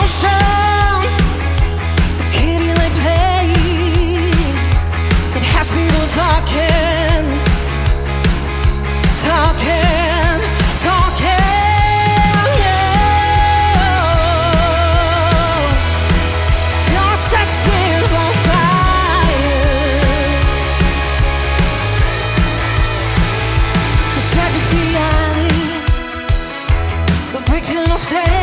motion, a kitty like play. It has people talking, talking, talking, yeah. Your sex is on fire. The jack of the alley, the breaking of day.